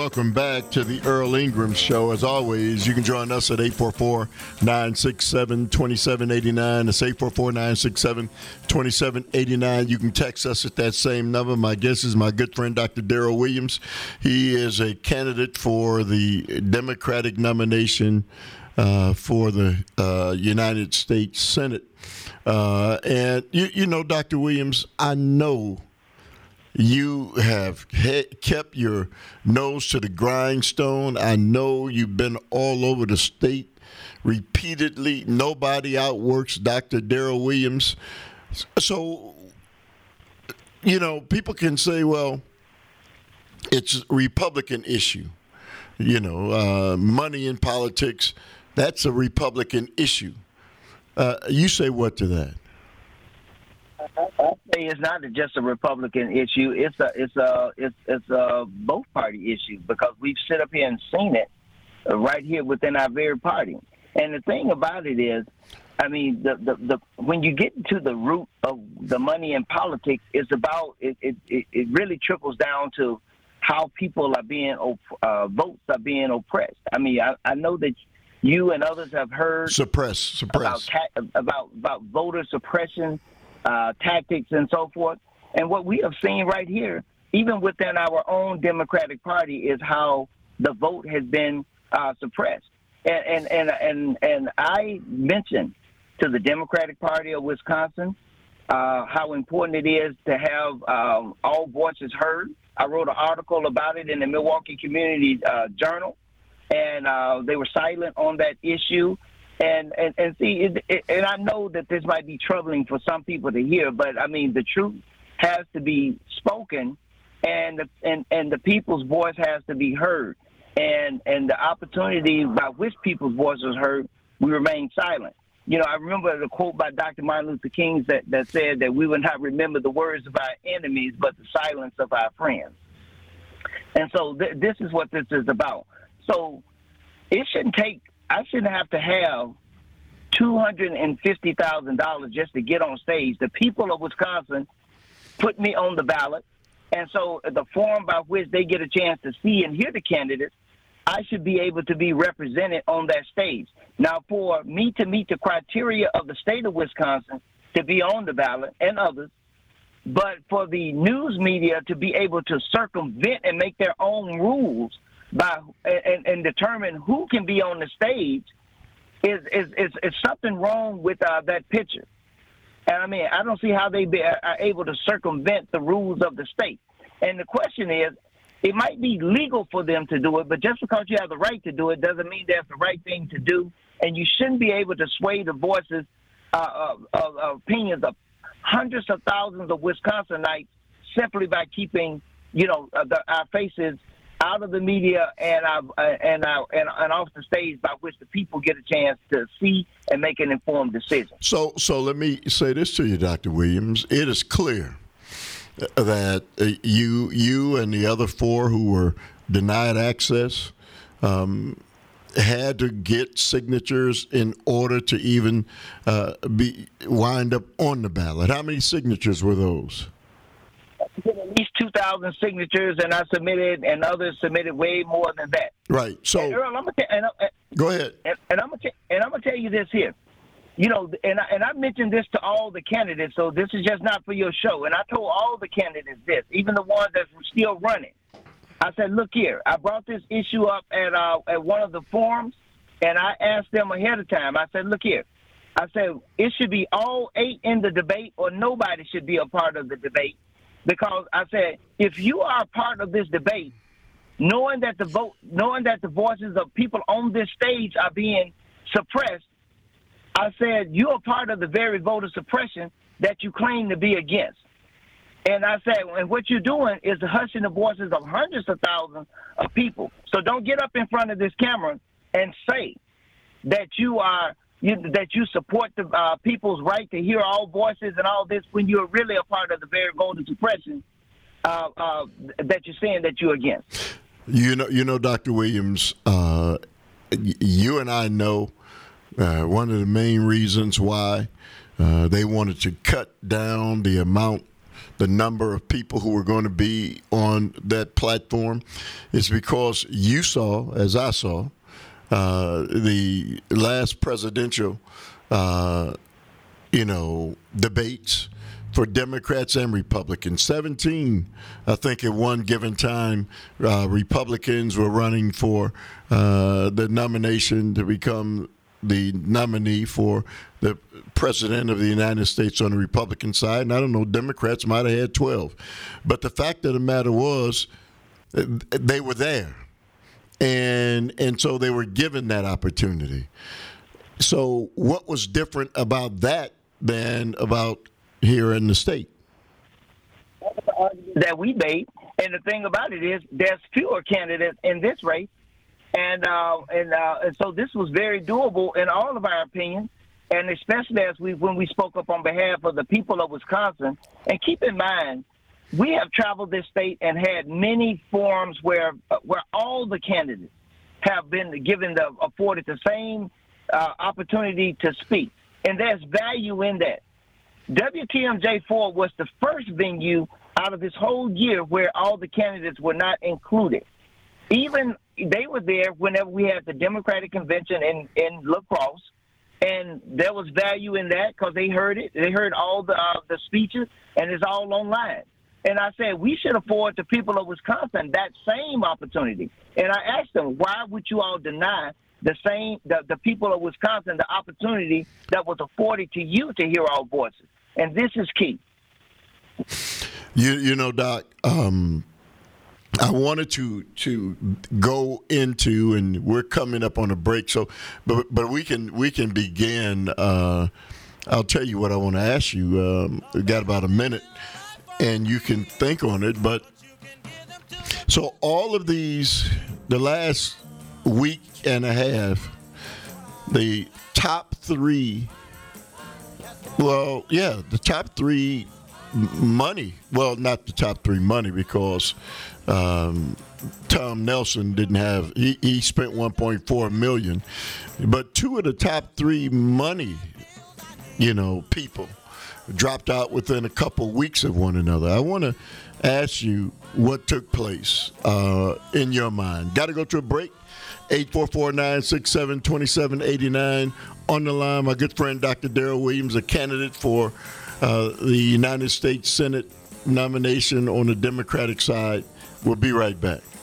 welcome back to the Earl Ingram Show. As always, you can join us at 844-967-2789. That's 844-967-2789. You can text us at that same number. My guest is my good friend, Dr. Darrell Williams. He is a candidate for the Democratic nomination for the United States Senate. And, you know, Dr. Williams, I know you have kept your nose to the grindstone. I know you've been all over the state repeatedly. Nobody outworks Dr. Darrell Williams. So, you know, people can say, well, it's a Republican issue. You know, money in politics, that's a Republican issue. You say what to that? I say it's not just a Republican issue. It's a both party issue, because we've sit up here and seen it right here within our very party. And the thing about it is, I mean, the when you get to the root of the money in politics, it's about it really trickles down to how people are being votes are being oppressed. I mean, I know that you and others have heard suppress about voter suppression tactics and so forth. And what we have seen right here, even within our own Democratic Party, is how the vote has been suppressed. And I mentioned to the Democratic Party of Wisconsin how important it is to have all voices heard. I wrote an article about it in the Milwaukee Community Journal, and they were silent on that issue. And see, and I know that this might be troubling for some people to hear, but I mean, the truth has to be spoken, and the people's voice has to be heard, and the opportunity by which people's voice was heard, we remain silent. You know, I remember the quote by Dr. Martin Luther King that said that we would not remember the words of our enemies, but the silence of our friends. And so this is what this is about. So it shouldn't take. I shouldn't have to have $250,000 just to get on stage. The people of Wisconsin put me on the ballot, and so the forum by which they get a chance to see and hear the candidates, I should be able to be represented on that stage. Now, for me to meet the criteria of the state of Wisconsin to be on the ballot and others, but for the news media to be able to circumvent and make their own rules and determine who can be on the stage is something wrong with that picture. And I mean, I don't see how they are able to circumvent the rules of the state. And the question is, it might be legal for them to do it, but just because you have the right to do it doesn't mean that's the right thing to do. And you shouldn't be able to sway the voices of opinions of hundreds of thousands of Wisconsinites simply by keeping, our faces out of the media and off the stage, by which the people get a chance to see and make an informed decision. So let me say this to you, Dr. Williams. It is clear that you and the other four who were denied access had to get signatures in order to even wind up on the ballot. How many signatures were those? At least 2,000 signatures, and I submitted, and others submitted way more than that. Right. So, and Earl, go ahead. And I'm gonna tell you this here. And I mentioned this to all the candidates, so this is just not for your show. And I told all the candidates this, even the ones that were still running. I said, look here, I brought this issue up at one of the forums, and I asked them ahead of time. I said, look here. I said, it should be all 8 in the debate, or nobody should be a part of the debate. Because I said, if you are a part of this debate, knowing that the voices of people on this stage are being suppressed, I said, you're a part of the very voter suppression that you claim to be against. And I said, and what you're doing is hushing the voices of hundreds of thousands of people. So don't get up in front of this camera and say that you support the people's right to hear all voices and all this, when you're really a part of the very voter suppression that you're saying that you're against. You know, Dr. Williams, you and I know one of the main reasons why they wanted to cut down the amount the number of people who were going to be on that platform is because you saw, as I saw, the last presidential, debates for Democrats and Republicans. 17, I think, at one given time, Republicans were running for the nomination to become the nominee for the president of the United States on the Republican side. And I don't know, Democrats might have had 12. But the fact of the matter was, they were there. And so they were given that opportunity. So what was different about that than about here in the state? That we made, and the thing about it is there's fewer candidates in this race, and so this was very doable in all of our opinions, and especially when we spoke up on behalf of the people of Wisconsin. And keep in mind, we have traveled this state and had many forums where all the candidates have been afforded the same opportunity to speak, and there's value in that. WTMJ4 was the first venue out of this whole year where all the candidates were not included. Even they were there whenever we had the Democratic convention in La Crosse, and there was value in that because they heard it. They heard all the speeches, and it's all online. And I said we should afford the people of Wisconsin that same opportunity. And I asked them, why would you all deny the people of Wisconsin the opportunity that was afforded to you to hear our voices? And this is key. You know, Doc, I wanted to go into, and we're coming up on a break, so but we can begin. I'll tell you what I want to ask you. We got about a minute, and you can think on it. But so all of these, the last week and a half, the top three. Well, yeah, the top three money. Well, not the top three money because Tom Nelson didn't have. He spent $1.4 million, but two of the top three money, people dropped out within a couple weeks of one another. I want to ask you what took place in your mind. Got to go to a break. 844-967-2789. On the line, my good friend Dr. Darrell Williams, a candidate for the United States Senate nomination on the Democratic side. We'll be right back.